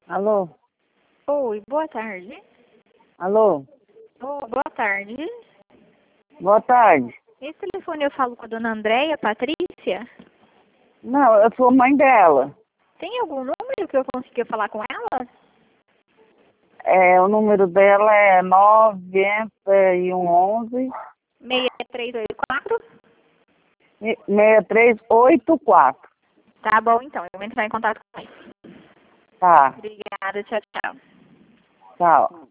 Alô? Oi, boa tarde. Alô? Oh, boa tarde. Boa tarde. Esse telefone eu falo com a dona Andréia Patrícia? Não, eu sou mãe dela. Tem algum número que eu consiga falar com ela? O número dela é 9111 6384? 6384. Tá bom, então. Eu vou entrar em contato com ele. Tá, Obrigada, tchau, tchau. tchau.